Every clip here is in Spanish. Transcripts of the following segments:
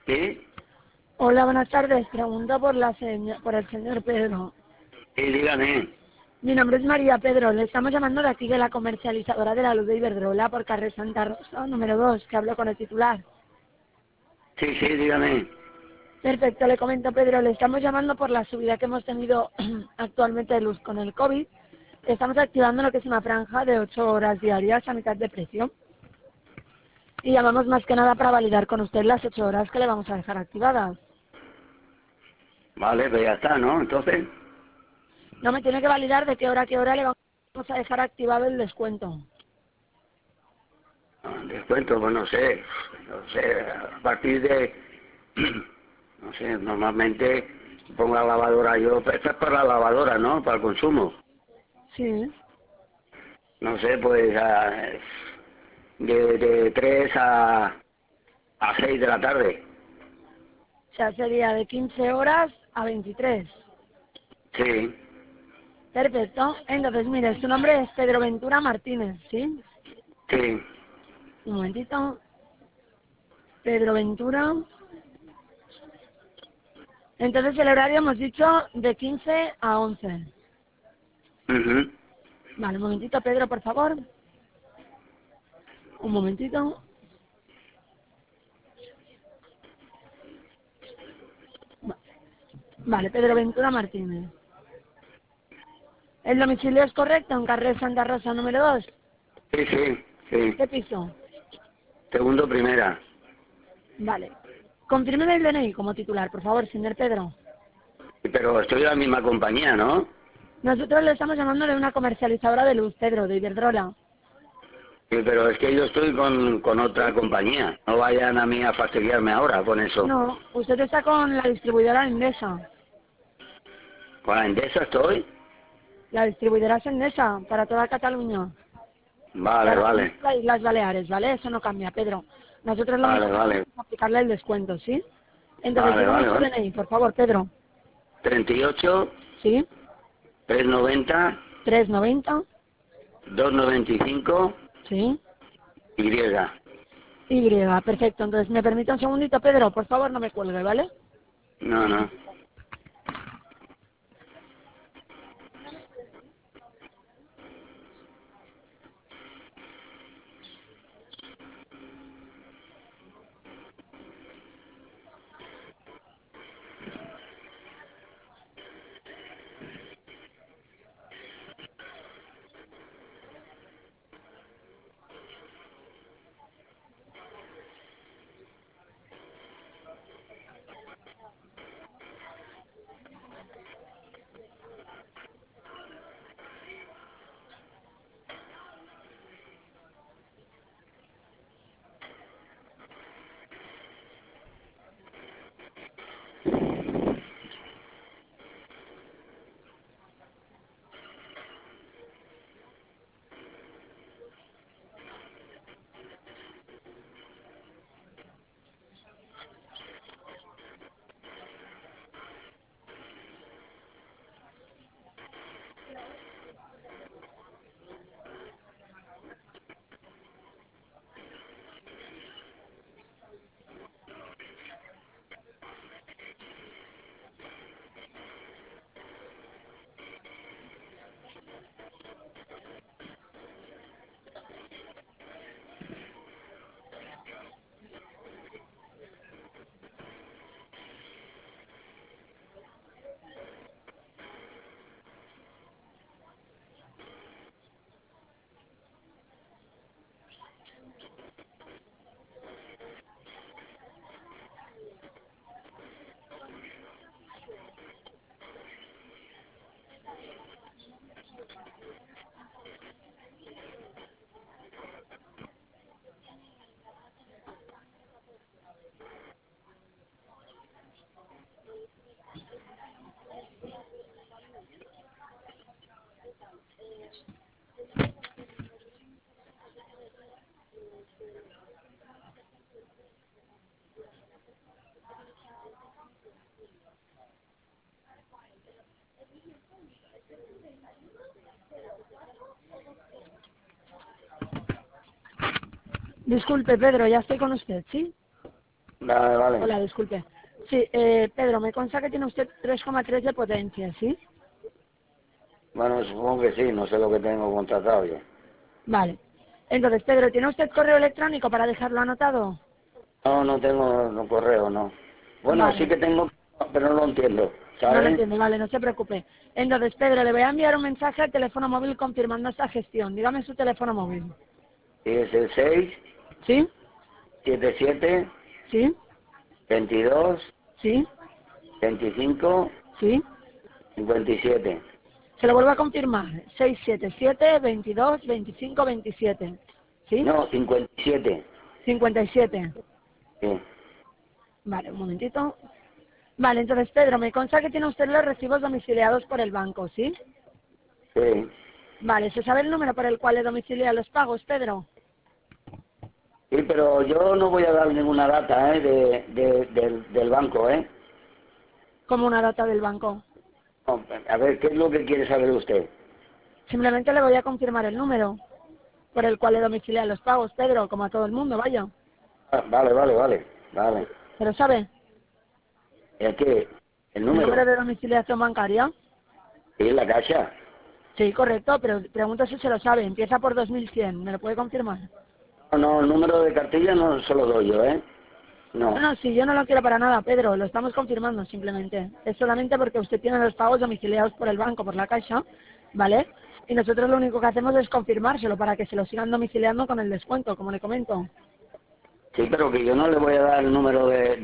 ¿Sí? Hola, buenas tardes. Pregunto por el señor Pedro. Sí, dígame. Mi nombre es María Pedro. Le estamos llamando de aquí de la comercializadora de la luz de Iberdrola por calle Santa Rosa, número 2, que hablo con el titular. Sí, sí, dígame. Perfecto, le comento, Pedro. Le estamos llamando por la subida que hemos tenido actualmente de luz con el COVID. Estamos activando lo que es una franja de 8 horas diarias a mitad de precio. Y llamamos más que nada para validar con usted las 8 horas que le vamos a dejar activadas. Vale, pues ya está, ¿no? Entonces, No me tiene que validar de qué hora a qué hora le vamos a dejar activado el descuento. descuento, pues no sé. No sé, a partir de... No sé, normalmente pongo la lavadora yo. Esto es para la lavadora, ¿no? Para el consumo. Sí. No sé, pues de 3 a 6 de la tarde. O sea, sería de 15 horas a 23. Sí, Perfecto. Entonces, mire, su nombre es Pedro Ventura Martínez, ¿sí? sí, Un momentito. Pedro Ventura. Entonces, el horario hemos dicho de 15 a 11. ujú, Vale, un momentito, Pedro, por favor. Un momentito. Vale, Pedro Ventura Martínez. ¿El domicilio es correcto? En carrer Santa Rosa, número 2. sí, sí, sí. ¿Qué piso? Segundo, primera. Vale. Confírmeme el DNI como titular, por favor, señor Pedro. Pero estoy en la misma compañía, ¿no? Nosotros le estamos llamando de una comercializadora de luz, Pedro, de Iberdrola. Sí, pero es que yo estoy con otra compañía. No vayan a mí a fastidiarme ahora con eso. No, usted está con la distribuidora Endesa. ¿Con la Endesa estoy? La distribuidora es Endesa para toda Cataluña. Vale, Para vale. las Islas Baleares, ¿vale? Eso no cambia, Pedro. Nosotros lo Vale, único que hacemos vale. es aplicarle el descuento, ¿sí? Entonces, Vale, dígame vale, su vale. DNI, por favor, Pedro. 38, ¿Sí? 390, 390. 295, ¿Sí? Y. Y, perfecto. Entonces, ¿me permite un segundito, Pedro? Por favor, no me cuelgue, ¿vale? No, no. Disculpe, Pedro, ya estoy con usted, ¿sí? Vale, vale. Hola, disculpe. Sí, Pedro, me consta que tiene usted 3,3 de potencia, ¿sí? Bueno, supongo que sí, no sé lo que tengo contratado yo. Vale. Entonces, Pedro, ¿tiene usted correo electrónico para dejarlo anotado? No, no tengo no, correo, no. Bueno, sí Vale. que tengo, pero no lo entiendo, No lo ¿sabes? entiendo, vale, no se preocupe. Entonces, Pedro, le voy a enviar un mensaje al teléfono móvil confirmando esta gestión. Dígame su teléfono móvil. Y es el 6, ¿Sí? 77, ¿Sí? 22, ¿Sí? 25, ¿Sí? 57. Se lo vuelvo a confirmar. 677-22-25-27. ¿Sí? No, 57. 57. Sí, Vale, un momentito. Vale, entonces, Pedro, me consta que tiene usted los recibos domiciliados por el banco, ¿sí? sí. Vale, ¿se sabe el número por el cual le domicilia los pagos, Pedro? Sí, pero yo no voy a dar ninguna data, del banco, ¿eh? Como una data del banco. No, a ver, ¿qué es lo que quiere saber usted? Simplemente le voy a confirmar el número por el cual le domicilia los pagos, Pedro, como a todo el mundo, vaya. Ah, vale, vale, vale, vale. ¿Pero sabe? ¿El qué? ¿El ¿El número número? de domiciliación bancaria? Sí, la caja. Sí, correcto, pero pregunto si se lo sabe. Empieza por 2100, ¿me lo puede confirmar? No, no, el número de cartilla no se lo doy yo, ¿eh? No, No. no, si yo no lo quiero para nada, Pedro, lo estamos confirmando simplemente. Es solamente porque usted tiene los pagos domiciliados por el banco, por la Caixa, ¿vale? Y nosotros lo único que hacemos es confirmárselo para que se lo sigan domiciliando con el descuento, como le comento. Sí, pero que yo no le voy a dar el número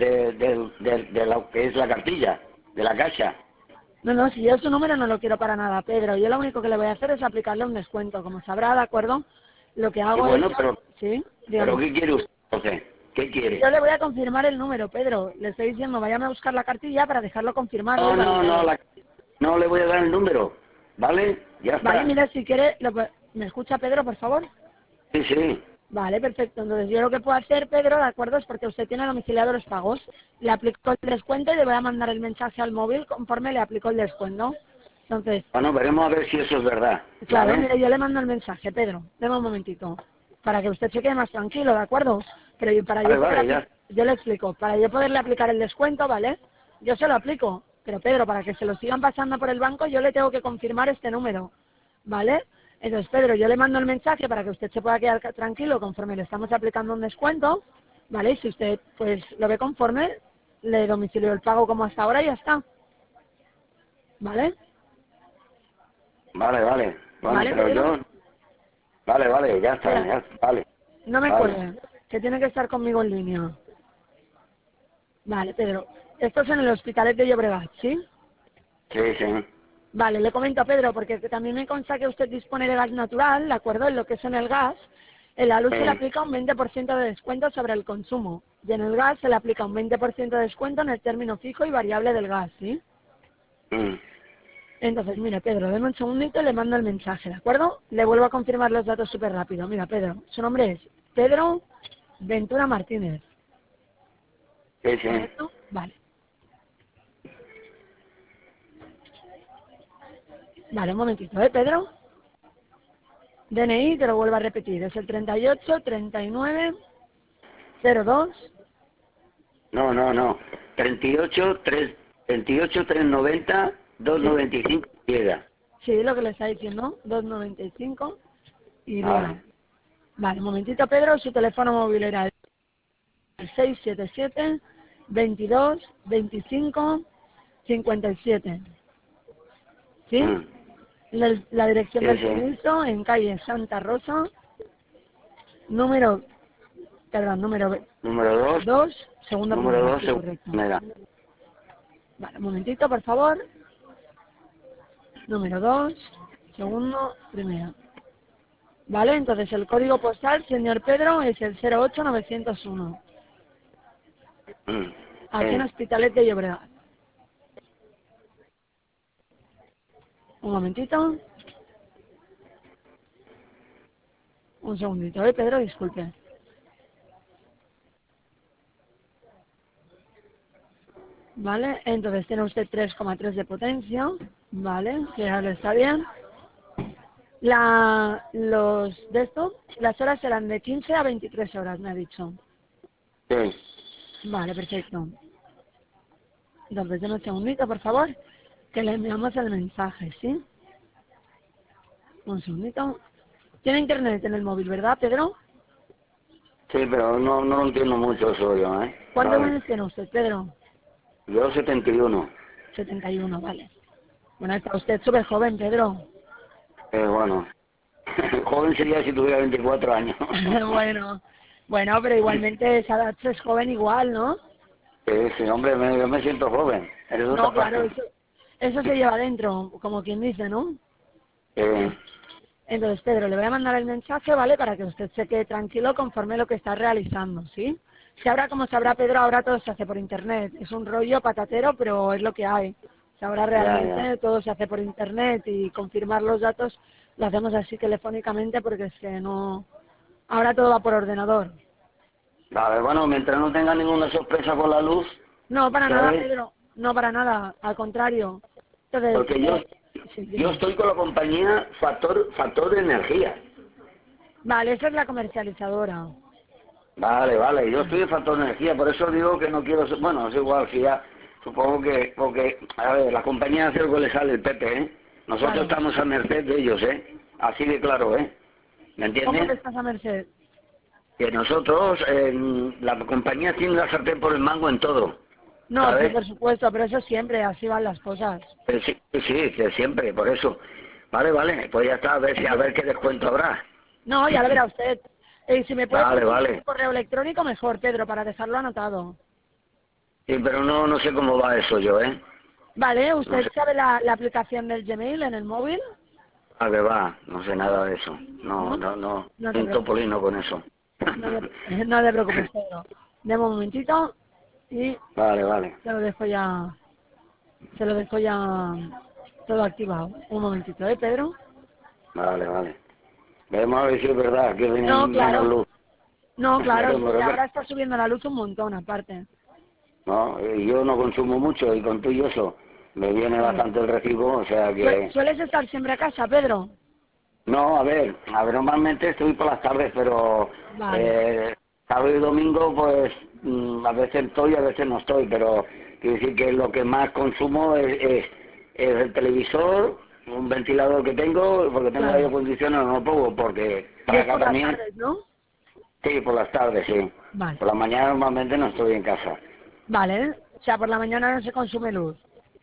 de lo que es la cartilla, de la caja. No, no, si yo su número no lo quiero para nada, Pedro. Yo lo único que le voy a hacer es aplicarle un descuento. Como sabrá, ¿de acuerdo? Lo que Y hago es... bueno, ¿Sí? pero Dígame. ¿qué quiere usted, entonces? ¿Qué quiere? Yo le voy a confirmar el número, Pedro. Le estoy diciendo, váyame a buscar la cartilla para dejarlo confirmado y No, no, no, validado. no le voy a dar el número, ¿vale? Ya Vale, está. mira, si quiere... ¿Me escucha, Pedro, por favor? Sí, sí. Vale, perfecto. Entonces yo lo que puedo hacer, Pedro, de acuerdo, es porque usted tiene domiciliado los pagos. Le aplico el descuento y le voy a mandar el mensaje al móvil conforme le aplico el descuento. Entonces, Bueno, veremos a ver si eso es verdad, claro, ¿vale? mire, yo le mando el mensaje, Pedro. Deme un momentito. Para que usted se quede más tranquilo, ¿de acuerdo? Pero para Vale, yo poder vale, ya. yo le explico, para yo poderle aplicar el descuento, ¿vale? Yo se lo aplico. Pero Pedro, para que se lo sigan pasando por el banco, yo le tengo que confirmar este número, ¿vale? Entonces, Pedro, yo le mando el mensaje para que usted se pueda quedar tranquilo conforme le estamos aplicando un descuento, ¿vale? Y si usted, pues, lo ve conforme, le domicilio el pago como hasta ahora y ya está, ¿vale? Vale, vale. Bueno, ¿Vale, pero Pedro? yo... Vale, vale, ya está, Espera, ya, vale, no me vale. cuelgue, que tiene que estar conmigo en línea. Vale, Pedro. Esto es en el Hospitalet de Llobregat, ¿sí? Sí, sí. Vale, le comento a Pedro, porque también me consta que usted dispone de gas natural, ¿de acuerdo? En lo que es en el gas, en la luz se le Sí. aplica un 20% de descuento sobre el consumo. Y en el gas se le aplica un 20% de descuento en el término fijo y variable del gas, ¿sí? Mm. Entonces, mire, Pedro, deme un segundito y le mando el mensaje, ¿de acuerdo? Le vuelvo a confirmar los datos súper rápido. Mira, Pedro, su nombre es Pedro Ventura Martínez, Sí, sí. ¿correcto? Vale. Vale, un momentito, ¿eh, Pedro? DNI, te lo vuelvo a repetir, es el 38 39 02. No, no, no. 38, 390, Sí, 295 llega. sí, lo que le está diciendo, 295 y Vale. llega. Vale, un momentito, Pedro, su teléfono móvil era el 677 22 25 57. ¿Sí? Mm. La dirección Sí, del sí. suministro en calle Santa Rosa, número, perdón, número Número 2, 2, segunda número primera, 2, sí, correcto. primera. Vale, un momentito, por favor. Número 2, segundo, primera. Vale, entonces el código postal, señor Pedro, es el 08901. Mm. Aquí en Sí. Hospitalet de Llobregat. Un momentito. Un segundito, Pedro, disculpe. Vale, entonces tiene usted 3,3 de potencia. Vale, que ahora está bien. Las horas serán de 15 a 23 horas, me ha dicho. Sí. Vale, perfecto. Entonces, denme un segundito, por favor, que le enviamos el mensaje, ¿sí? Un segundito. Tiene internet en el móvil, ¿verdad, Pedro? Sí, pero no lo entiendo mucho eso yo, ¿eh? ¿Cuántos Vale. años tiene usted, Pedro? Yo 71. 71, vale. Bueno, está usted súper joven, Pedro. Bueno, joven sería si tuviera 24 años. Bueno, bueno, pero igualmente esa edad es joven igual, ¿no? Sí, hombre, yo me siento joven. Eso No, está claro, fácil. eso se lleva dentro, como quien dice, ¿no? Eh, Entonces, Pedro, le voy a mandar el mensaje, ¿vale? Para que usted se quede tranquilo conforme lo que está realizando, ¿sí? Si ahora, como sabrá Pedro, ahora todo se hace por internet. Es un rollo patatero, pero es lo que hay. Si ahora ya. realmente todo se hace por internet y confirmar los datos lo hacemos así telefónicamente porque es que no... Ahora todo va por ordenador. Vale, bueno, mientras no tenga ninguna sorpresa con la luz, No, para nada, ¿sabes? Pedro. No, para nada. Al contrario. Entonces, Porque sí, yo dime. estoy con la compañía Factor de Energía. Vale, esa es la comercializadora. Vale, yo estoy en Factor de Energía, por eso digo que no quiero ser, bueno, es igual, si ya, supongo que, porque, a ver, la compañía hace lo que le sale el Pepe, ¿eh? Nosotros Claro. estamos a merced de ellos, ¿eh? Así de claro, ¿eh? ¿Me ¿Cómo que entiendes? estás a merced? Que nosotros, la compañía tiene la sartén por el mango en todo, No, sí, ¿sabes? por supuesto, pero eso siempre, así van las cosas. Sí, que siempre, por eso. Vale, pues ya está, a ver qué descuento habrá. No, ya lo verá usted. Si me puede facilitar Vale. su correo electrónico, mejor, Pedro, para dejarlo anotado. Sí, pero no sé cómo va eso yo, ¿eh? Vale, No ¿usted sé sabe la aplicación del Gmail en el móvil? a qué va, no sé nada de eso. ¿No? No Soy te un preocupes. topolino con eso. No te preocupes, Pedro. Deme un momentito y Vale. se lo dejo ya, se lo dejo ya todo activado. Un momentito, Pedro? Vale. Vemos a ver si es verdad que viene No, menos claro. luz. No, claro, sí, Veremos, que a ver. ahora está subiendo la luz un montón, aparte. No, yo no consumo mucho y con tú y eso me viene Claro. bastante el recibo, o sea que... ¿Sueles estar siempre a casa, Pedro? No, normalmente estoy por las tardes, pero Vale, eh, sábado y domingo pues a veces estoy, a veces no estoy, pero quiero decir que lo que más consumo es el televisor, un ventilador que tengo, porque tengo aire claro. acondicionado, no lo pongo, porque Y para es acá por las también, tardes, ¿no? sí, por las tardes, sí. Vale. Por la mañana normalmente no estoy en casa. Vale, o sea, por la mañana no se consume luz.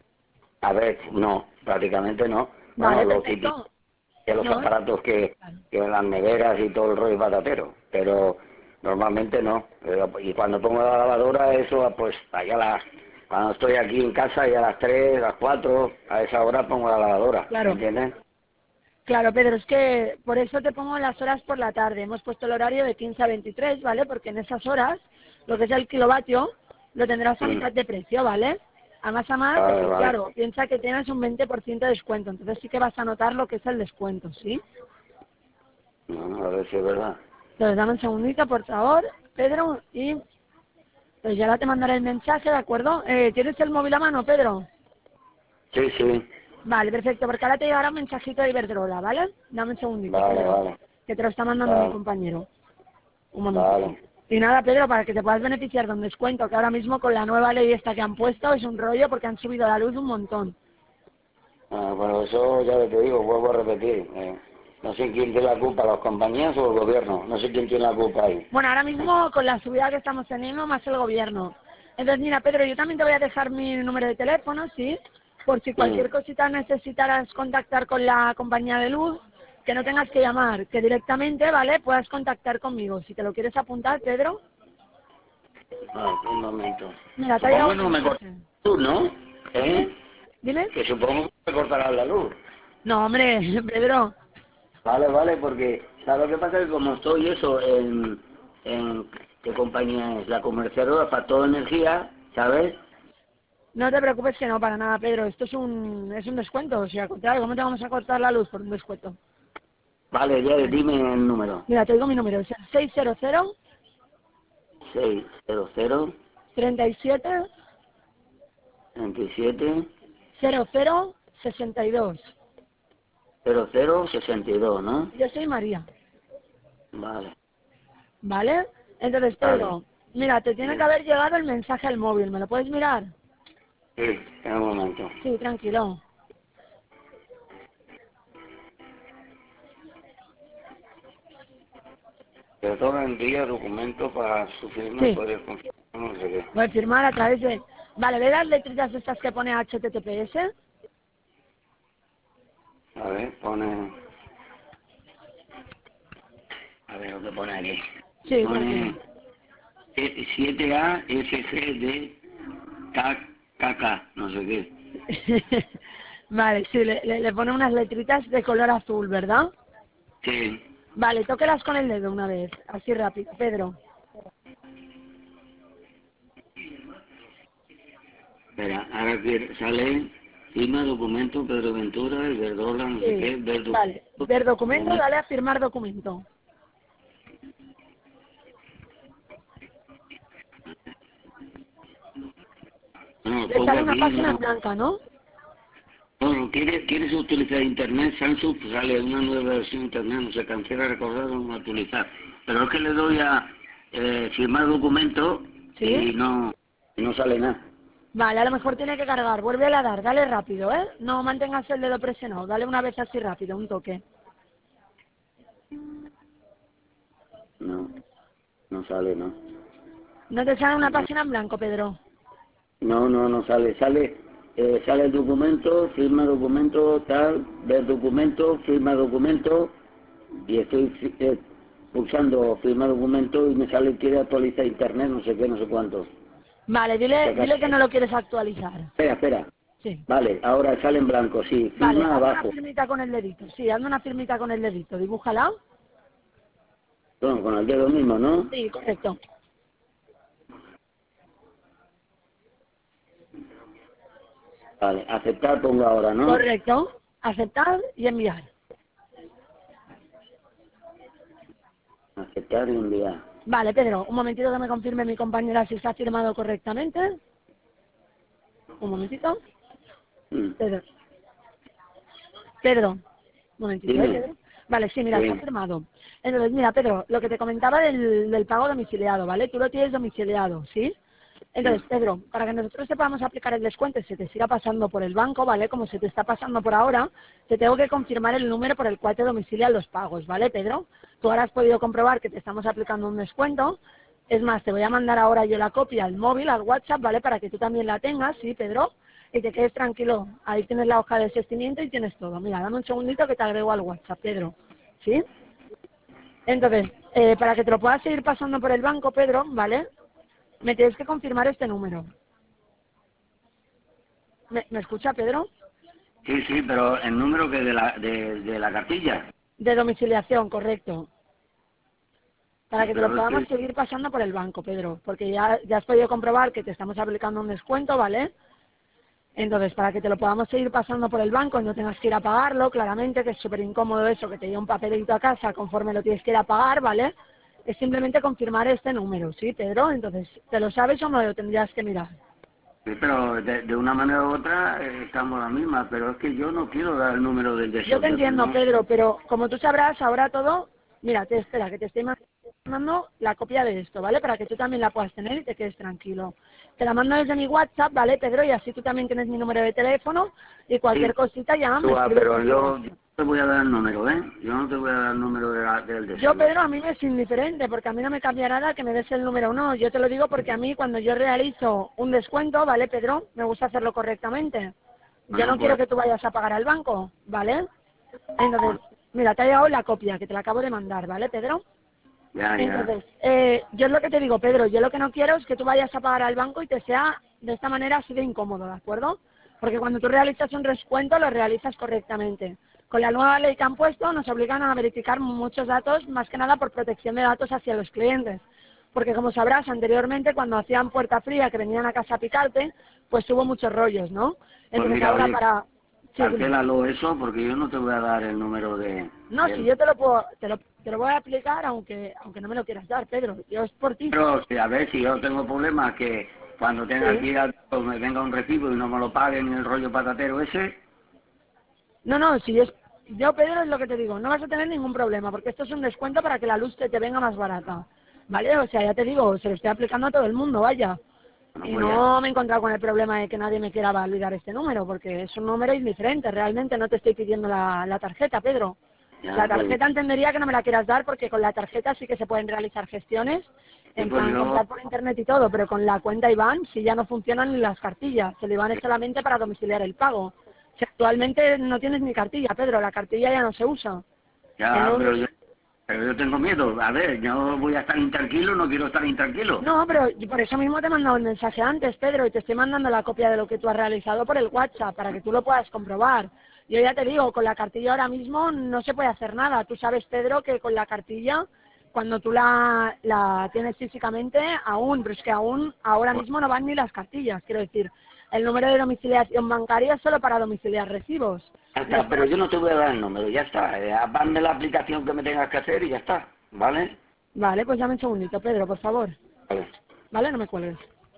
A ver, no, prácticamente no. Bueno, Vale, lo típico perfecto. de los No, aparatos claro. que las neveras y todo el rollo patatero, pero normalmente no. Y cuando pongo la lavadora, eso pues cuando estoy aquí en casa y a las 3 a las 4 a esa hora pongo la lavadora, ¿me Claro, entienden? claro, Pedro, es que por eso te pongo las horas por la tarde. Hemos puesto el horario de 15 a 23, ¿vale? Porque en esas horas, lo que es el kilovatio, lo tendrás a Mm, mitad de precio, ¿vale? A más, porque vale. claro, piensa que tienes un 20% de descuento, entonces sí que vas a notar lo que es el descuento, ¿sí? No, a ver si es verdad. Entonces, dame un segundito, por favor, Pedro, y pues ya te mandaré el mensaje, ¿de acuerdo? ¿Tienes el móvil a mano, Pedro? Sí. Vale, perfecto, porque ahora te llegará un mensajito de Iberdrola, ¿vale? Dame un segundito, Vale, Pedro, vale. que te lo está mandando mi Vale, compañero. Un momentito. vale. Y nada, Pedro, para que te puedas beneficiar de un descuento, que ahora mismo con la nueva ley esta que han puesto es un rollo porque han subido la luz un montón. Bueno, eso ya te digo, vuelvo a repetir. No sé quién tiene la culpa, las compañías o el gobierno. No sé quién tiene la culpa ahí. Bueno, ahora mismo con la subida que estamos teniendo, más el gobierno. Entonces, mira, Pedro, yo también te voy a dejar mi número de teléfono, ¿sí? Por si Mm. cualquier cosita necesitaras contactar con la compañía de luz, que no tengas que llamar, que directamente, ¿vale? Puedas contactar conmigo. Si te lo quieres apuntar, Pedro, Un momento. mira, te ha Supongo llegado que un no me cortará mensaje. la luz, ¿no? Dime, ¿Eh? dime. Que supongo que me cortará la luz. No, hombre, Pedro. Vale, porque, ¿sabes lo que pasa? Que como estoy eso en ¿qué compañía es? La comerciadora para toda energía, ¿sabes? No te preocupes que no, para nada, Pedro. Esto es un descuento. O sea, al contrario, ¿cómo te vamos a cortar la luz por un descuento? Vale, ya Vale. dime el número. Mira, te digo mi número. Es el 600 600 37 27 00 62. 0062, ¿no? Yo soy María. Vale, ¿Vale? Entonces, vale. Pedro, Mira, te tiene que haber llegado el mensaje al móvil, ¿me lo puedes mirar? Sí, en un momento. Sí, tranquilo. Te toca enviar documentos para su firma, Sí, puedes confirmar, no sé qué. voy a firmar a través de... Vale, ¿ve las letritas estas que pone HTTPS? A ver, pone... A ver lo que pone aquí. Sí, tranquilo. Pone 7A SCD KK, no sé qué. Vale, sí, le pone unas letritas de color azul, ¿verdad? Sí. Vale, tóquelas con el dedo una vez, así rápido, Pedro. Espera, ahora que sale firma documento Pedro Ventura, Iberdrola, no sé Sí, qué, ver vale. Ver documento, dale a firmar documento. no, Le pongo sale una aquí, página en no. blanca, ¿no? No, ¿quieres utilizar Internet? Samsung pues sale una nueva versión de Internet, no se cancela recordar o no actualizar. Pero es que le doy a firmar documento Sí. y no sale nada. Vale, a lo mejor tiene que cargar. Vuelve a dar, dale rápido, ¿eh? No mantengas el dedo presionado, dale una vez así rápido, un toque. No, no sale, no. ¿No te sale una No, página en blanco, Pedro? no sale. Sale el documento, firma documento, tal, ver documento, firma documento, y estoy pulsando firma documento y me sale quiere actualizar internet, no sé qué, no sé cuánto. Vale, dile que no lo quieres actualizar. Espera. Sí. Vale, ahora sale en blanco, sí, Vale, firma hazme una abajo. firmita con el dedito. Sí, hazme una firmita con el dedito. Dibújala. Bueno, con el dedo mismo, ¿no? Sí, correcto. Vale, aceptar pongo ahora, ¿no? Correcto. Aceptar y enviar. Aceptar y enviar. Vale, Pedro, un momentito que me confirme mi compañera si está firmado correctamente. Un momentito. Mm, Pedro. Pedro. Un momentito, ¿eh, Dime. Pedro? Vale, sí, mira, está Sí. firmado. Entonces, mira, Pedro, lo que te comentaba del pago domiciliado, ¿vale? Tú lo tienes domiciliado, ¿sí? Entonces, Sí. Pedro, para que nosotros te podamos aplicar el descuento y se te siga pasando por el banco, ¿vale? Como se te está pasando por ahora, te tengo que confirmar el número por el cual te domicilian los pagos, ¿vale, Pedro? Tú ahora has podido comprobar que te estamos aplicando un descuento. Es más, te voy a mandar ahora yo la copia al móvil, al WhatsApp, ¿vale? Para que tú también la tengas, ¿sí, Pedro? Y te quedes tranquilo. Ahí tienes la hoja de desistimiento y tienes todo. Mira, dame un segundito que te agrego al WhatsApp, Pedro. ¿Sí? Entonces, para que te lo puedas seguir pasando por el banco, Pedro, ¿vale? Me tienes que confirmar este número. ¿Me escucha, Pedro? Sí, pero el número que de la cartilla. De domiciliación, correcto. Para que te lo Pero es podamos que, seguir pasando por el banco, Pedro. Porque ya has podido comprobar que te estamos aplicando un descuento, ¿vale? Entonces, para que te lo podamos seguir pasando por el banco y no tengas que ir a pagarlo, claramente, que es súper incómodo eso, que te llegue un papelito a casa conforme lo tienes que ir a pagar, ¿vale? Es simplemente confirmar este número, ¿sí, Pedro? Entonces, ¿te lo sabes o no lo tendrías que mirar? sí, pero de una manera u otra estamos la misma, pero es que yo no quiero dar el número del Yo te desorden, entiendo, no. Pedro, pero como tú sabrás, ahora todo, mira, te espera, que te estoy mandando la copia de esto, ¿vale? Para que tú también la puedas tener y te quedes tranquilo. Te la mando desde mi WhatsApp, ¿vale, Pedro? Y así tú también tienes mi número de teléfono y Sí, cualquier cosita ya me escribes pero por yo no WhatsApp. te voy a dar el número, ¿eh? Yo no te voy a dar el número del Yo, desorden. Pedro, a mí me es indiferente, porque a mí no me cambia nada que me des el número o no. Yo te lo digo porque a mí, cuando yo realizo un descuento, ¿vale, Pedro? Me gusta hacerlo correctamente. Yo Bueno, no quiero pues que tú vayas a pagar al banco, ¿vale? Entonces, mira, te ha llegado la copia que te la acabo de mandar, ¿vale, Pedro? ya. Entonces, yo es lo que te digo, Pedro, yo lo que no quiero es que tú vayas a pagar al banco y te sea de esta manera así de incómodo, ¿de acuerdo? Porque cuando tú realizas un descuento, lo realizas correctamente. Con la nueva ley que han puesto, nos obligan a verificar muchos datos, más que nada por protección de datos hacia los clientes. Porque como sabrás, anteriormente, cuando hacían puerta fría, que venían a casa a picarte, pues tuvo muchos rollos, ¿no? Pues Entonces mira, ahora oye, para... Sí, dime. cancélalo eso porque yo no te voy a dar el número No, si del... yo te lo puedo, te lo voy a aplicar aunque no me lo quieras dar, Pedro. Yo es por ti. Pero a ver si yo tengo problemas que cuando tenga que Sí. ir me venga un recibo y no me lo paguen el rollo patatero ese. No, no, si yo, Pedro, es lo que te digo, no vas a tener ningún problema, porque esto es un descuento para que la luz te venga más barata. ¿vale? O sea, ya te digo, se lo estoy aplicando a todo el mundo, vaya. Bueno, Y pues ya. no me he encontrado con el problema de que nadie me quiera validar este número, porque es un número indiferente, realmente no te estoy pidiendo la tarjeta, Pedro. Ya, La pues, tarjeta entendería que no me la quieras dar porque con la tarjeta sí que se pueden realizar gestiones, sí, en pues plan yo, comprar por internet y todo, pero con la cuenta IBAN sí ya no funcionan ni las cartillas, el IBAN es solamente para domiciliar el pago. Si actualmente no tienes ni cartilla, Pedro, la cartilla ya no se usa. El ya, único- pero yo tengo miedo. A ver, yo voy a estar intranquilo, no quiero estar intranquilo. No, pero por eso mismo te he mandado un mensaje antes, Pedro, y te estoy mandando la copia de lo que tú has realizado por el WhatsApp para que tú lo puedas comprobar. Yo ya te digo, con la cartilla ahora mismo no se puede hacer nada. Tú sabes, Pedro, que con la cartilla, cuando tú la tienes físicamente, aún, pero es que aún ahora Pues, mismo no van ni las cartillas. Quiero decir, el número de domiciliación bancaria es solo para domiciliar recibos. ya No es está, pero para... yo no te voy a dar el número, ya está. Hazme la aplicación que me tengas que hacer y ya está, ¿vale? Vale, pues dame un segundito, Pedro, por favor. Vale. Vale, no me cuelgues.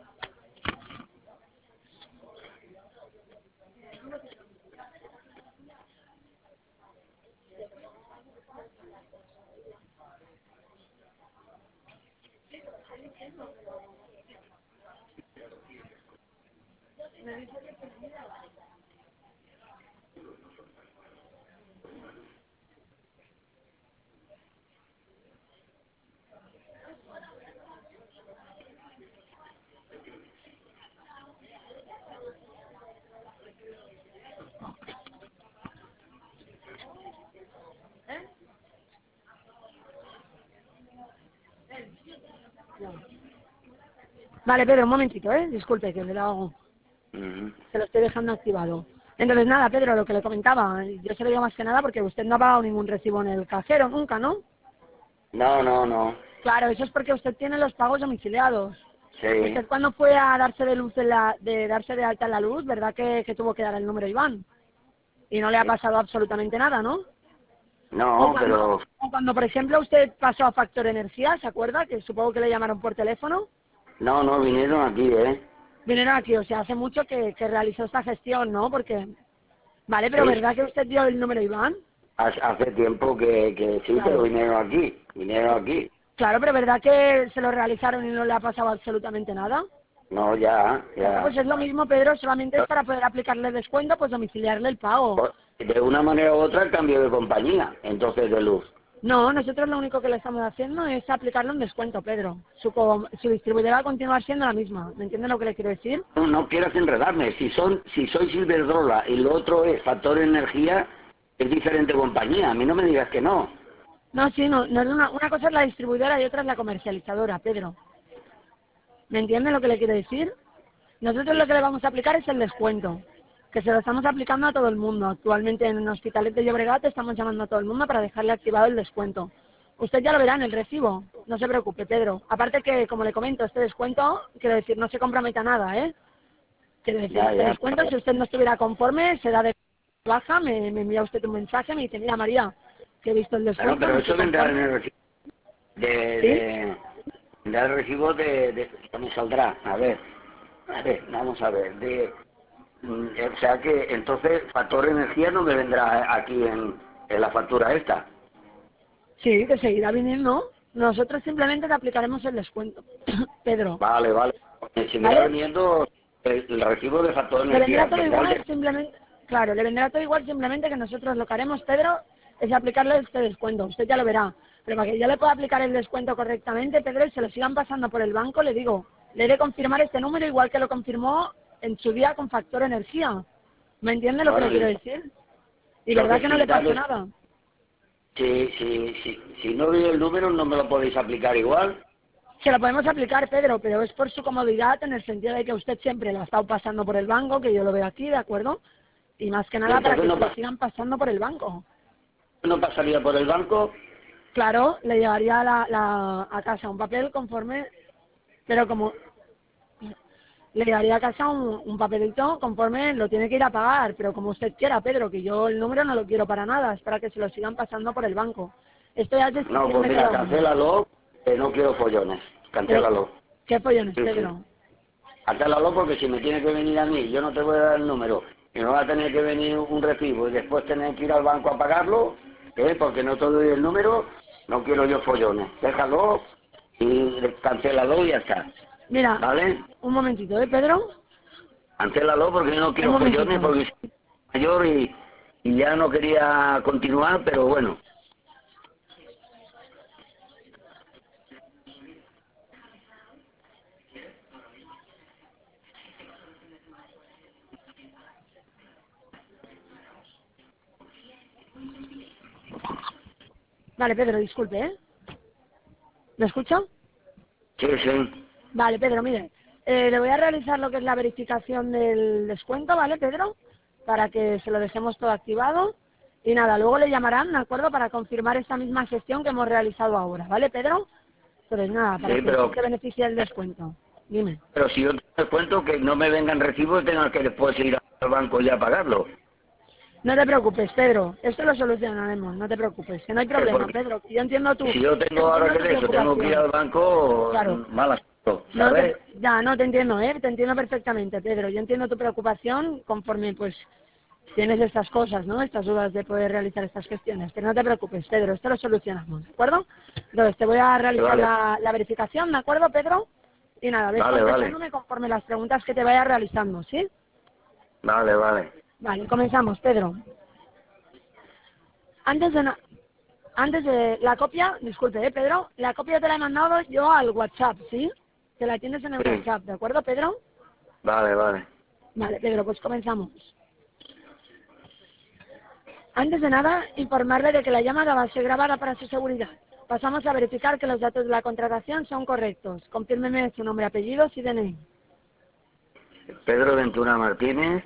Vale, Pedro, un momentito, ¿eh? Disculpe, que me lo hago. Ujú. Se lo estoy dejando activado. Entonces, nada, Pedro, lo que le comentaba, yo se lo digo más que nada porque usted no ha pagado ningún recibo en el cajero nunca, ¿no? No, no, no. Claro, eso es porque usted tiene los pagos domiciliados. Sí, Usted cuando fue a darse de luz de darse de alta en la luz, ¿verdad que tuvo que dar el número Iván? Y no le ha sí. pasado absolutamente nada, ¿no? O No, cuando, pero o cuando, por ejemplo, usted pasó a Factor Energía, ¿se acuerda? Que supongo que le llamaron por teléfono. no, no vinieron aquí, ¿eh? Vinieron aquí, o sea, hace mucho que realizó esta gestión, ¿no? Porque, vale, pero Sí, ¿verdad que usted dio el número Iván? hace tiempo que sí, pero Claro. vinieron aquí. Claro, pero ¿verdad que se lo realizaron y no le ha pasado absolutamente nada? No, ya, Claro, ya. pues es lo mismo, Pedro, solamente es para poder aplicarle descuento, pues domiciliarle el pago. Pues, de una manera u otra cambio de compañía, entonces de luz. No, nosotros lo único que le estamos haciendo es aplicarle un descuento, Pedro. Su distribuidora va a continuar siendo la misma. ¿Me entiende lo que le quiero decir? No, no quieras enredarme, si soy Silverdrola y lo otro es Factor Energía, es diferente compañía, a mí no me digas que no. No, sí, no, no es una cosa es la distribuidora y otra es la comercializadora, Pedro. ¿Me entiende lo que le quiero decir? Nosotros lo que le vamos a aplicar es el descuento, que se lo estamos aplicando a todo el mundo. Actualmente en Hospitalet de Llobregat estamos llamando a todo el mundo para dejarle activado el descuento. Usted ya lo verá en el recibo, no se preocupe, Pedro. Aparte que, como le comento, este descuento, quiero decir, no se comprometa a nada, ¿eh? Quiero decir, Ya, este ya. descuento, si usted no estuviera conforme, se da de baja, me envía usted un mensaje, me dice, mira María, que he visto el Bueno, descuento, pero no estoy eso vendrá en conforme. el recibo ¿Sí? vendrá el recibo ¿qué me saldrá? A ver, vamos a ver, o sea que entonces Factor Energía no me vendrá aquí en la factura esta. Sí, que seguirá viniendo. Nosotros simplemente le aplicaremos el descuento. Pedro, Vale, vale. Me seguirá ¿vale? viniendo el recibo de Factor Le vendrá Energía, todo vendrá el igual, simplemente, claro, le vendrá todo igual, simplemente que nosotros lo que haremos, Pedro, es aplicarle este descuento. Usted ya lo verá. Pero para que yo le pueda aplicar el descuento correctamente, Pedro, y se lo sigan pasando por el banco, le digo, le he de confirmar este número igual que lo confirmó en su día con Factor Energía. ¿Me entiende lo que bueno, le quiero decir? Y verdad entonces que no si le pasa dale, nada. si no doy el número no me lo podéis aplicar igual. Se lo podemos aplicar, Pedro, pero es por su comodidad en el sentido de que usted siempre lo ha estado pasando por el banco, que yo lo veo aquí, ¿de acuerdo? Y más que Y nada para entonces que se lo sigan pasando por el banco. no pasaría por el banco. Claro, le llevaría a casa un papel conforme, pero como le llevaría a casa un papelito conforme lo tiene que ir a pagar, pero como usted quiera, Pedro, que yo el número no lo quiero para nada, es para que se lo sigan pasando por el banco. Esto ya es No, decisión pues de mira, cada uno. cancélalo, que no quiero follones. Pero, Cancélalo. ¿qué follones, Sí, sí. Pedro? Cancélalo porque si me tiene que venir a mí, yo no te voy a dar el número, y me va a tener que venir un recibo y después tener que ir al banco a pagarlo, porque no te doy el número, no quiero yo follones. Déjalo, y cancélalo y ya está. Mira, ¿Vale? un momentito, Pedro? Cancélalo porque yo no Un quiero follones, momentito. porque soy mayor y ya no quería continuar, pero bueno. Vale, Pedro, disculpe, ¿eh? ¿Me escucha? Sí, sí. Vale, Pedro, mire, le voy a realizar lo que es la verificación del descuento, ¿vale, Pedro? Para que se lo dejemos todo activado. Y nada, luego le llamarán, ¿de acuerdo? Para confirmar esta misma gestión que hemos realizado ahora, ¿vale, Pedro? Entonces, nada, para Sí, que sí se beneficie del descuento. Dime. pero si yo te cuento que no me vengan recibos, tengo que después ir al banco ya a pagarlo. No te preocupes, Pedro, esto lo solucionaremos, no te preocupes, que no hay problema, Porque Pedro. Yo entiendo si yo tengo ahora que de eso, tengo que ir preocupación. al banco, Claro. mal asunto, No ¿sabes? ya, no te entiendo, te entiendo perfectamente, Pedro. Yo entiendo tu preocupación conforme, pues, tienes estas cosas, ¿no? Estas dudas de poder realizar estas gestiones. Pero no te preocupes, Pedro, esto lo solucionamos, ¿de acuerdo? Entonces, te voy a realizar Vale, la verificación, ¿de acuerdo, Pedro? Y nada, ves vale, vale, contestándome conforme las preguntas que te vaya realizando, ¿sí? vale, vale. Vale, comenzamos, Pedro. Antes de, na- Antes de la copia, disculpe, Pedro, la copia te la he mandado yo al WhatsApp, ¿sí? Te la tienes en el Sí, WhatsApp, ¿de acuerdo, Pedro? vale, vale. Vale, Pedro, pues comenzamos. Antes de nada, informarle de que la llamada va a ser grabada para su seguridad. Pasamos a verificar que los datos de la contratación son correctos. Confírmeme su nombre, apellidos y DNI. Pedro Ventura Martínez,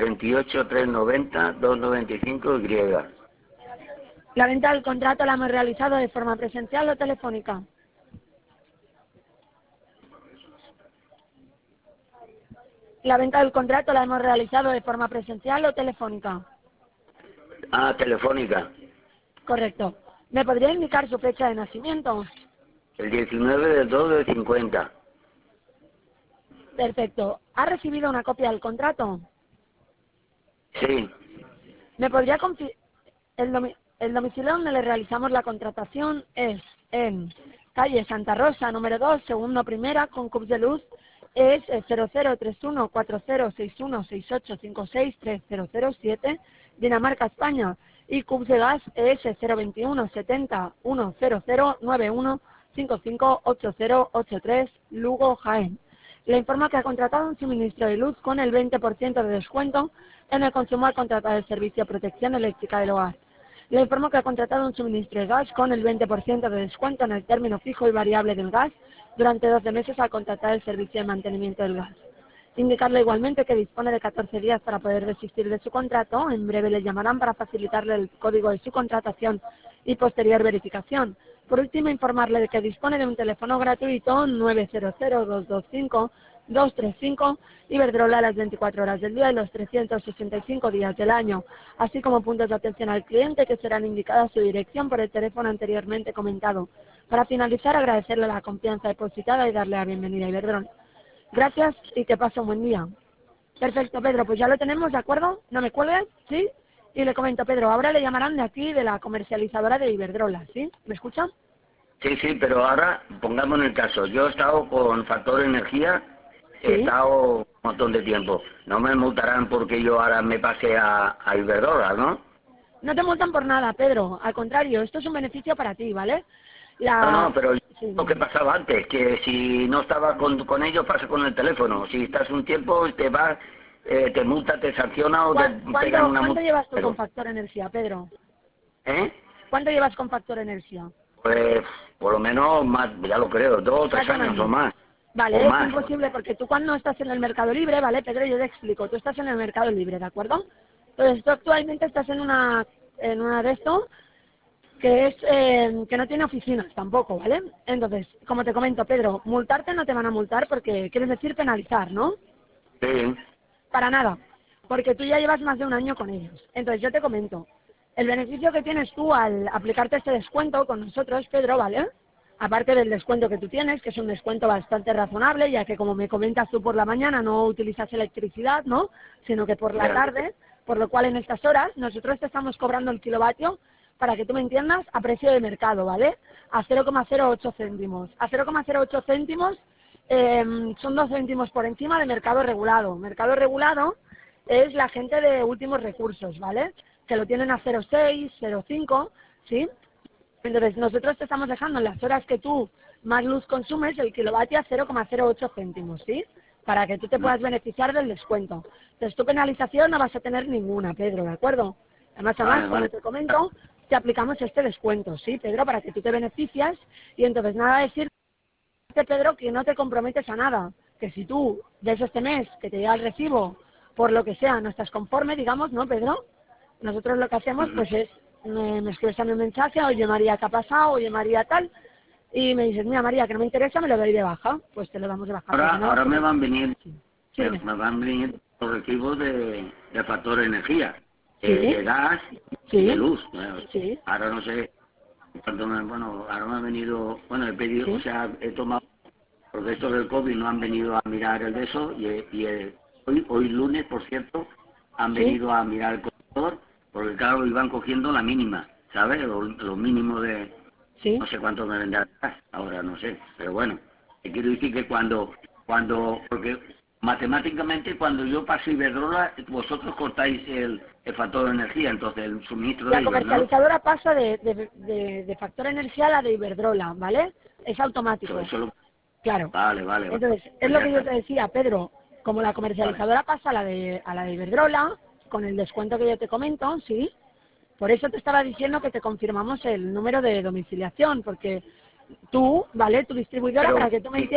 28390-295Y. La venta del contrato la hemos realizado de forma presencial o telefónica. La venta del contrato la hemos realizado de forma presencial o telefónica. Ah, telefónica. Correcto. ¿Me podría indicar su fecha de nacimiento? El 19 del 2 del 50. Perfecto. ¿Ha recibido una copia del contrato? Sí, ¿Me podría el domicilio donde le realizamos la contratación es en calle Santa Rosa, número 2, segundo primera, con Cubs de Luz, es 0031406858563007, Dinamarca, España, y Cubs de Gas es 021 70 100 91 55 8083, Lugo, Jaén. Le informa que ha contratado un suministro de luz con el 20% de descuento en el consumo al contratar el servicio de protección eléctrica del hogar. Le informo que ha contratado un suministro de gas con el 20% de descuento en el término fijo y variable del gas durante 12 meses al contratar el servicio de mantenimiento del gas. Indicarle igualmente que dispone de 14 días para poder desistir de su contrato. En breve le llamarán para facilitarle el código de su contratación y posterior verificación. Por último, informarle de que dispone de un teléfono gratuito 900-225-235 Iberdrola a las 24 horas del día y los 365 días del año, así como puntos de atención al cliente que serán indicadas a su dirección por el teléfono anteriormente comentado. Para finalizar, agradecerle la confianza depositada y darle la bienvenida a Iberdrola. Gracias y que pase un buen día. Perfecto, Pedro, pues ya lo tenemos, ¿de acuerdo? No me cuelgues, ¿sí? Y le comento, Pedro, ahora le llamarán de aquí, de la comercializadora de Iberdrola, ¿sí? ¿Me escuchan? sí, sí, pero ahora pongamos en el caso. Yo he estado con Factor Energía, he Sí. estado un montón de tiempo. No me multarán porque yo ahora me pase a Iberdrola, ¿no? No te multan por nada, Pedro. Al contrario, esto es un beneficio para ti, ¿vale? No, no, La... pero Sí, lo que dime. pasaba antes, que si no estaba con ellos pasa con el teléfono. Si estás un tiempo, te va, te multa, te sanciona o te pegan una ¿Cuánto multa. llevas tú con Pero, Factor Energía, Pedro? ¿eh? ¿Cuánto llevas con Factor Energía? Pues por lo menos más, ya lo creo, 2 o 3 Más de un años o año. más. O Vale, es más. imposible porque tú cuando estás en el mercado libre, ¿vale, Pedro? Yo te explico, tú estás en el mercado libre, ¿de acuerdo? Entonces tú actualmente estás en una de esto que es que no tiene oficinas tampoco, ¿vale? Entonces, como te comento, Pedro, multarte no te van a multar porque quieres decir penalizar, ¿no? Sí, Para nada, porque tú ya llevas más de un año con ellos. Entonces yo te comento, el beneficio que tienes tú al aplicarte este descuento con nosotros, Pedro, ¿vale? Aparte del descuento que tú tienes, que es un descuento bastante razonable, ya que como me comentas tú por la mañana no utilizas electricidad, ¿no? Sino que por la ya. tarde, por lo cual en estas horas nosotros te estamos cobrando el kilovatio para que tú me entiendas, a precio de mercado, ¿vale? A 0,08 céntimos. A 0,08 céntimos son 2 céntimos por encima de mercado regulado. Mercado regulado es la gente de últimos recursos, ¿vale? Que lo tienen a 0,6, 0,5, ¿sí? Entonces, nosotros te estamos dejando en las horas que tú más luz consumes el kilovatio a 0,08 céntimos, ¿sí? Para que tú te puedas beneficiar del descuento. Entonces, tu penalización no vas a tener ninguna, Pedro, ¿de acuerdo? Además, como te comento, te aplicamos este descuento, ¿sí, Pedro? Para que tú te beneficias y entonces nada decir, Pedro, que no te comprometes a nada. Que si tú ves este mes que te llega el recibo, por lo que sea, no estás conforme, digamos, ¿no, Pedro? Nosotros lo que hacemos, pues es, me escribes a mi mensaje, oye María, ¿qué ha pasado? Oye María, tal. Y me dices, mira María, que no me interesa, me lo doy de baja. Pues te lo damos de baja. Ahora me van viniendo, Sí. Sí, me van viniendo los recibos de factor energía, sí, de gas y de sí, luz. sí, Ahora no sé cuánto bueno, ahora me han venido, bueno, he pedido, o sí. sea, he tomado, porque esto del COVID no han venido a mirar el de eso, hoy lunes, por cierto, han Sí, venido a mirar el conductor, porque claro, iban cogiendo la mínima, ¿sabes? Lo mínimo de, sí. no sé cuánto me vendrá ahora, no sé, pero bueno, te quiero decir que porque matemáticamente cuando yo paso Iberdrola, vosotros cortáis el factor de energía, entonces el suministro La de ellos, ¿no? comercializadora pasa de factor energía a la de Iberdrola, ¿vale? Es Eso, automático, eso lo... claro. Vale, vale, vale, Entonces, es pues lo ya que yo está, te decía, Pedro, como la vale. comercializadora pasa a la de Iberdrola, con el descuento que yo te comento, ¿sí? Por eso te estaba diciendo que te confirmamos el número de domiciliación, porque tú, ¿vale? Tu distribuidora, Pero,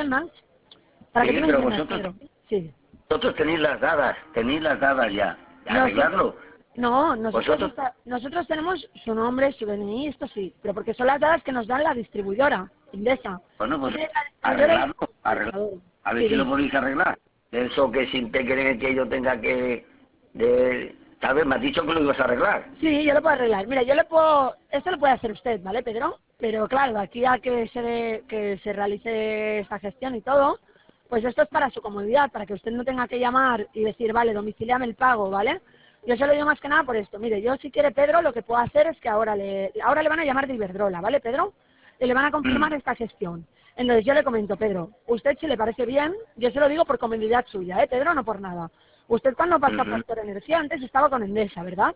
para que tú sí, me pero entiendas, Pedro, sí. vosotros tenéis las dadas ya, de Nosotros, arreglarlo. no, Vosotros, nosotros tenemos su nombre, su DNI, esto sí, pero porque son las dadas que nos dan la distribuidora, Indesa. bueno, Tú pues tienes la distribuidora y arreglarlo, el comercializador. a ver Sí, si lo dime. podéis arreglar. Eso que sin te creen que yo tenga ¿sabes? Me has dicho que lo ibas a arreglar. Sí, yo lo puedo arreglar. Mira, yo le puedo, esto lo puede hacer usted, ¿vale, Pedro? Pero claro, de aquí a que se realice esta gestión y todo, pues esto es para su comodidad, para que usted no tenga que llamar y decir, vale, domiciliame el pago, ¿vale? Yo se lo digo más que nada por esto. Mire, yo si quiere Pedro, lo que puedo hacer es que ahora le van a llamar de Iberdrola, ¿vale, Pedro? Y le van a confirmar esta gestión. Entonces yo le comento, Pedro, usted si le parece bien, yo se lo digo por comodidad suya, ¿eh, Pedro? No por nada. Usted cuando pasó a Ujú. Factor Energía antes estaba con Endesa, ¿verdad?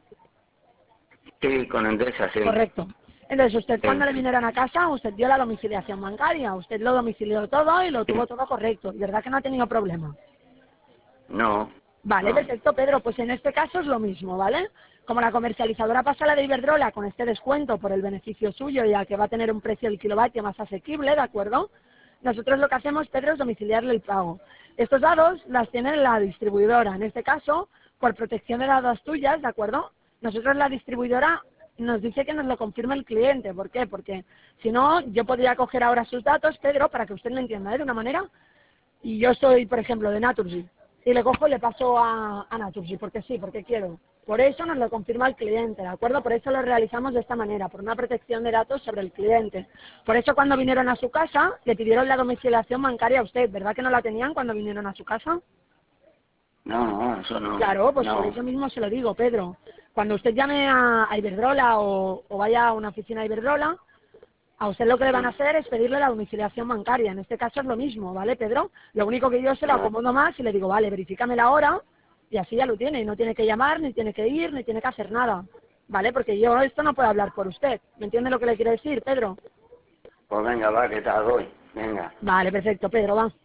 Sí, con Endesa, sí. Correcto. Entonces, usted cuando Sí. le vinieron a casa, usted dio la domiciliación bancaria, usted lo domicilió todo y lo tuvo todo correcto. Y verdad que no ha tenido problema. No, Vale, no. perfecto, Pedro. Pues en este caso es lo mismo, ¿vale? Como la comercializadora pasa a la de Iberdrola con este descuento por el beneficio suyo y a que va a tener un precio del kilovatio más asequible, ¿de acuerdo? Nosotros lo que hacemos, Pedro, es domiciliarle el pago. Estos datos las tiene la distribuidora. En este caso, por protección de datos tuyas, ¿de acuerdo? Nosotros la distribuidora nos dice que nos lo confirme el cliente. ¿Por qué? Porque si no, yo podría coger ahora sus datos, Pedro, para que usted me entienda, ¿eh? De una manera, y yo soy, por ejemplo, de Naturgy, y le cojo y le paso a Naturgy, porque sí, porque quiero. Por eso nos lo confirma el cliente, ¿de acuerdo? Por eso lo realizamos de esta manera, por una protección de datos sobre el cliente. Por eso cuando vinieron a su casa, le pidieron la domiciliación bancaria a usted, ¿verdad que no la tenían cuando vinieron a su casa? No, no, eso no. Claro, pues por No. eso mismo se lo digo, Pedro. Cuando usted llame a Iberdrola o vaya a una oficina de Iberdrola, a usted lo que le van a hacer es pedirle la domiciliación bancaria. En este caso es lo mismo, ¿vale, Pedro? Lo único que yo se lo acomodo más y le digo, vale, verifícame la hora y así ya lo tiene. Y no tiene que llamar, ni tiene que ir, ni tiene que hacer nada, ¿vale? Porque yo esto no puedo hablar por usted. ¿Me entiende lo que le quiero decir, Pedro? Pues venga, va, que te la doy. Venga. Vale, perfecto, Pedro, va.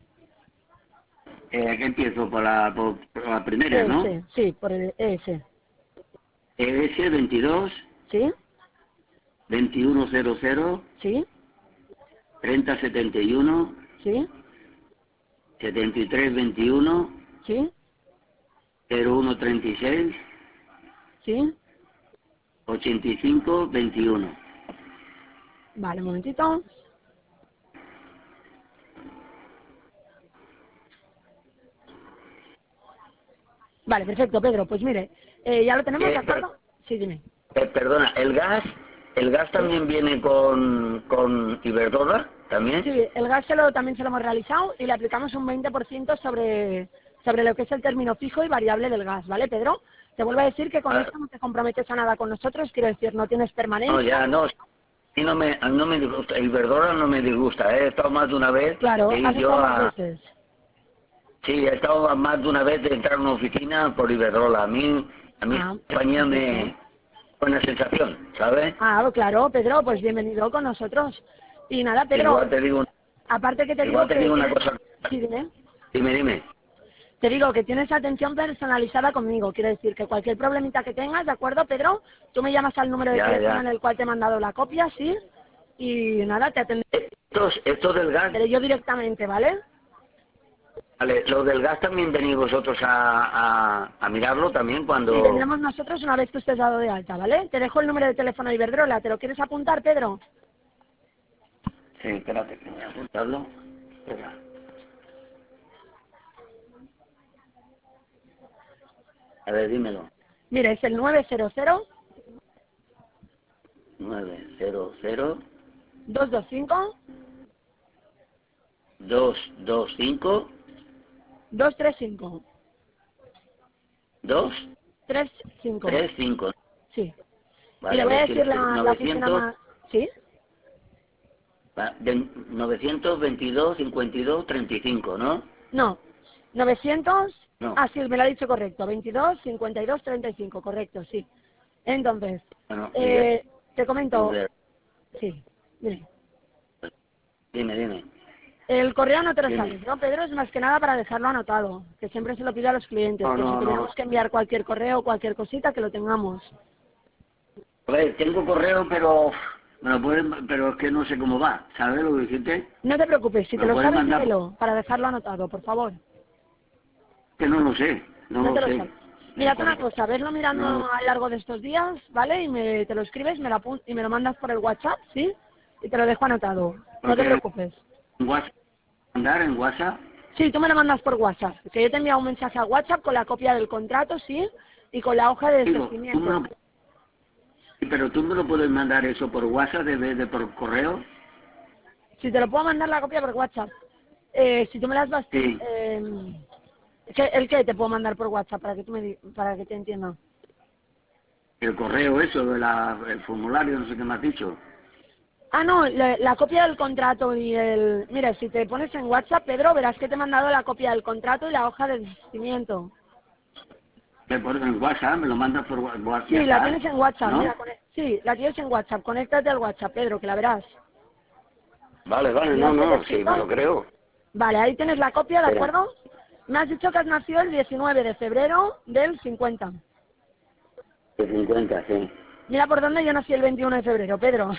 ¿Qué empiezo? Por la primera, ¿no? Ese, sí, por el ese. ES 22 ¿Sí? 2100 ¿Sí? 3071 ¿Sí? 7321 ¿Sí? 0136 ¿Sí? 8521. Vale, un momentito. Vale, perfecto, Pedro. Pues mire, ya lo tenemos, ¿de acuerdo? Sí, dime. Perdona, el gas ¿Sí? también viene con Iberdrola, también. Sí, el gas también se lo hemos realizado y le aplicamos un 20% sobre sobre lo que es el término fijo y variable del gas, ¿vale, Pedro? Te vuelvo a decir que con Ah, esto no te comprometes a nada con nosotros, quiero decir, no tienes no, permanencia. ya no. Y no me disgusta, el Iberdrola no me disgusta, he estado más de una vez, Claro, he ido has yo estado más a... veces. Sí, he estado más de una vez de entrar a una oficina por Iberdrola. A mí esta Ah, compañía perfecto. me... buena sensación, ¿sabes? Ah, claro, Pedro, pues bienvenido con nosotros. Y nada, Pedro, Igual te digo, aparte que te digo igual te que digo una tienes... cosa. Sí, dime. Dime. Te digo que tienes atención personalizada conmigo. Quiero decir que cualquier problemita que tengas, ¿de acuerdo, Pedro? Tú me llamas al número de Ya, teléfono ya. en el cual te he mandado la copia, ¿sí? Y nada, te atenderé Esto del gas, yo directamente, ¿vale? vale, lo del gas también venís vosotros a mirarlo también Sí, cuando... vendremos nosotros una vez que estés dado de alta, ¿vale? Te dejo el número de teléfono de Iberdrola. ¿Te lo quieres apuntar, Pedro? Sí, espérate, que voy a apuntarlo. Espera. A ver, dímelo. Mira, es el 900 900 225 225 235 35. 235. Sí. Y Vale, le a voy a ver si decir la oficina 900, más... ¿Sí? 922 52 35, ¿no? No, 900, No, ah, sí, me lo ha dicho correcto, 22, 52, 35, correcto, sí. Entonces, bueno, te comento, Iber- sí, dime. dime. El correo no te lo Dime. sabes, ¿no, Pedro? Es más que nada para dejarlo anotado, que siempre se lo pido a los clientes, No, por si no, no. tuviéramos que enviar cualquier correo o cualquier cosita, que lo tengamos. A ver, tengo correo, pero me lo pueden, pero es que no sé cómo va. ¿Sabes lo que dijiste? No te preocupes, si Me te lo lo pueden sabes, mandar, dímelo, para dejarlo anotado, por favor. que no lo sé, no No lo te lo sé. sabes. Mírate una Correo. cosa, veslo mirando No, a lo largo de estos días, ¿vale? Y te lo escribes y me lo mandas por el WhatsApp, ¿sí? Y te lo dejo anotado. No te porque preocupes. en WhatsApp, mandar en WhatsApp, Sí, tú me lo mandas por WhatsApp. Que yo te envío un mensaje a WhatsApp con la copia del contrato, ¿sí? Y con la hoja de digo, desistimiento. pero tú me lo puedes mandar eso por WhatsApp en vez de por correo. Si te lo puedo mandar la copia por WhatsApp. Si tú me las vas... Sí, ¿El qué te puedo mandar por WhatsApp para que para que te entienda? el correo eso, el formulario, no sé qué me has dicho. Ah, no, la copia del contrato y el... Mira, si te pones en WhatsApp, Pedro, verás que te he mandado la copia del contrato y la hoja de desistimiento. Me pones en WhatsApp, me lo mandas por WhatsApp, ya Sí, la está, tienes en WhatsApp, mira, ¿no? sí, la tienes en WhatsApp. Conéctate al WhatsApp, Pedro, que la verás. Vale, ¿Miras que te he sí, me lo escrito? creo. Vale, ahí tienes la copia, ¿de Espera, acuerdo? Me has dicho que has nacido el 19 de febrero del 50. de 50, sí. Mira por dónde yo nací el 21 de febrero, Pedro.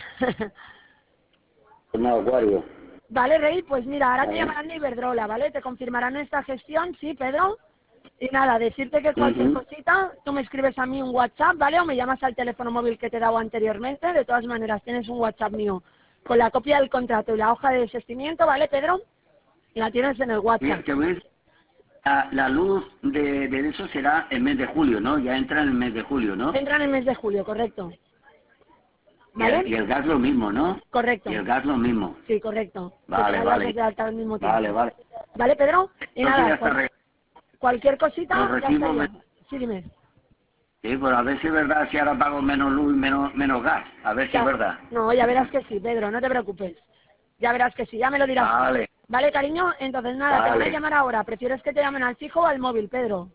Como acuario. Vale, Rey, pues mira, ahora te Vale. llamarán de Iberdrola, ¿vale? Te confirmarán esta gestión, sí, Pedro. Y nada, decirte que cualquier Ujú. cosita, tú me escribes a mí un WhatsApp, ¿vale? O me llamas al teléfono móvil que te he dado anteriormente. De todas maneras, tienes un WhatsApp mío con la copia del contrato y la hoja de desistimiento, ¿vale, Pedro? La tienes en el WhatsApp. Que ves, la luz de eso será el mes de julio, ¿no? Ya entra en el mes de julio, ¿no? Entra en el mes de julio, correcto. Y ¿Vale? el gas lo mismo, ¿no? Y Correcto. el gas lo mismo. Sí, correcto. Que Vale, serán las dos vale. de alta al mismo Vale, tiempo. vale. ¿Vale, Pedro? Y Entonces ya nada, está cualquier los cosita ya recibos. estaría. Sí, dime. Sí, pues a ver si es verdad si ahora pago menos luz y menos gas. A ver si es Ya, verdad. no, ya verás que sí, Pedro, no te preocupes. Ya verás que sí, ya me lo dirás tú. Vale, ¿Vale, cariño? Entonces nada, te van a vale. llamar ahora. ¿Prefieres que te llamen al fijo o al móvil, Pedro?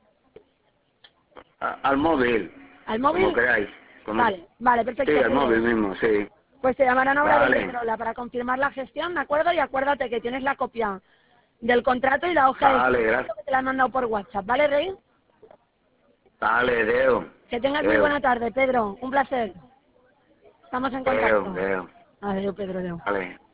Al móvil, ¿Al como móvil? queráis. Como... Vale, vale, Sí, perfecto, al móvil Pedro. mismo, sí. Pues te llamarán ahora de Vale, Iberdrola para confirmar la gestión, ¿de acuerdo? Y acuérdate que tienes la copia del contrato y la hoja de vale, seguimiento gracias. que te la han mandado por WhatsApp, ¿vale, Rey? Vale, Deo. Que tengas muy Deo, buena tarde, Pedro. Un placer. Estamos en contacto. Deo. Adiós, Pedro. Adiós. Vale.